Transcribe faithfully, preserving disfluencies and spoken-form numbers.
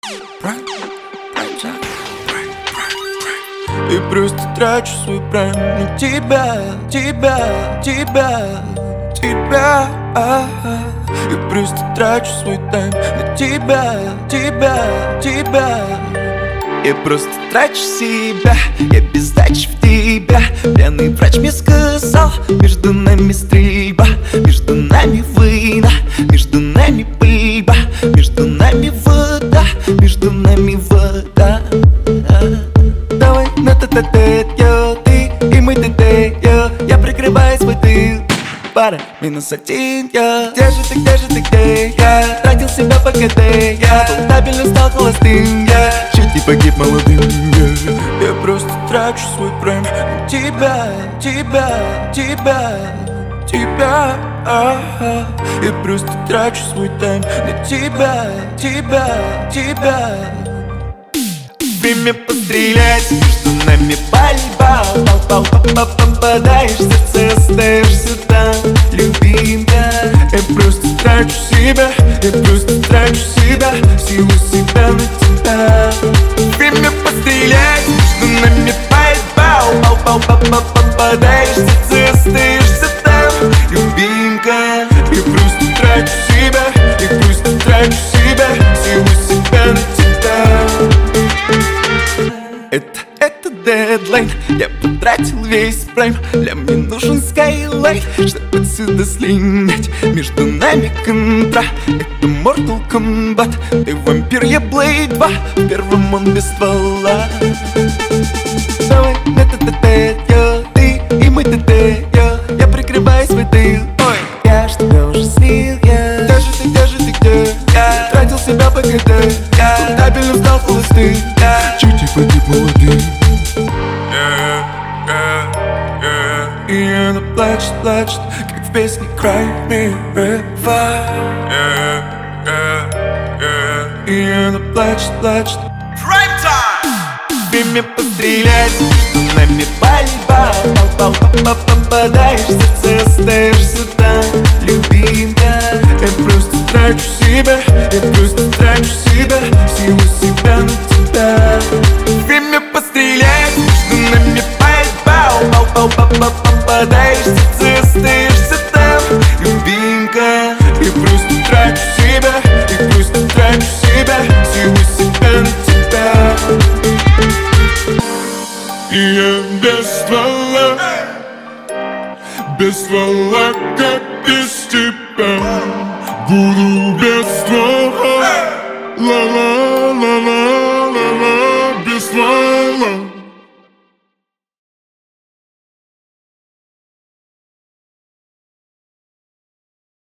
И просто трачу свой прайм на тебя, тебя, тебя, тебя. И просто трачу свой тайм на тебя, тебя, тебя. Я просто трачу себя, я без сдачи в тебя. Пьяный врач мне сказал, между нами стрельба, между нами война, между нами пыльба, между нами вода, между нами вода. Давай на тет-а-тет, йо, ты и мы тет-а-тет, я прикрываю свой тыл. Пара, минус один, я. Где же ты, где же ты, где я? Тратил себя по КТ, я стабильно стал холостым, я чуть не погиб молодым, я. Я просто трачу свой прайм на тебя, тебя, тебя, тебя. А-а. Я просто трачу свой тайм на тебя, тебя, тебя. Время пострелять, между нами пальба. Пал-пал-пал-пал, попадаешь в сердце, остаешься там, любимая. Я просто трачу себя, я просто трачу себя, силу себя на тебя. Время пострелять, между нами пальба. Пал-пал-пал-пал, попадаешь в сердце, остаешься там, любимая. Я просто трачу себя, я просто трачу себя, силу себя на тебя. Это, это дедлайн, я потратил весь прайм. Для мне нужен скайлайт, чтобы отсюда слинять. Между нами контра, это Mortal Kombat. Ты вампир, я Блейд два, в первом он без ствола. Давай на тет-а-тет, йо, ты и мы тет-а-тет, йо. Я прикрываю свой тыл, ой, я ж тебя уже слил, я. Где же ты, где же ты, где? Я тратил себя по КТ, я стабильно стал холостым, я чуть не погиб молодым. И она плачет, плачет, как в песне Cry Me River. И она плачет, плачет. Prime time! Время пострелять, между нами пальба. Пал-пал-пал-пал, попадаешь в сердце, остаешься там, любимая. Я просто трачу себя, я просто трачу себя, силу себя на тебя. Время пострелять, между нами пальба. Пал-пал-пал-пал, попадаешь в сердце, остаешься там, любимка. Я просто трачу себя, я просто трачу себя, силу себя на тебя. И я без ствола, без ствола.